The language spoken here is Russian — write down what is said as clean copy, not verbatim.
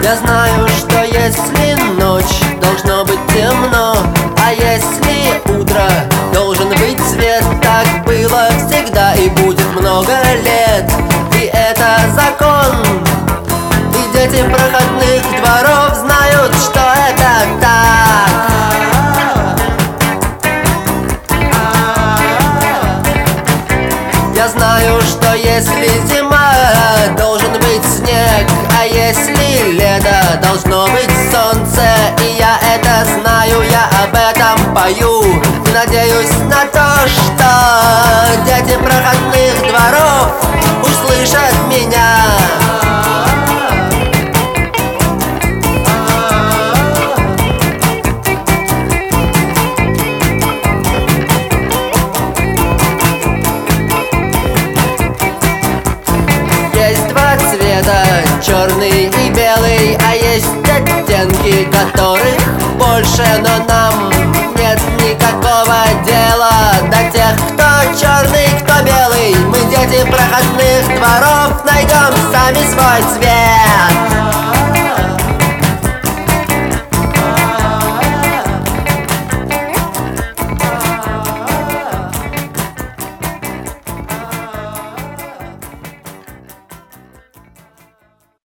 Я знаю, что если ночь, должно быть темно, а если утро, должен быть свет. Так было всегда и будет много лет, и это закон. И дети проходных дворов знают, что это так. Я знаю, что если зима, должен быть снег, а если лето, должно быть солнце. И я это знаю, я об этом пою, и надеюсь на то, что дети проходных дворов услышат меня. Есть два цвета, черный и белый, а есть оттенки, которых больше. Но нам нет никакого дела до тех, кто черный, кто белый. Мы, дети проходных дворов, найдем сами свой цвет.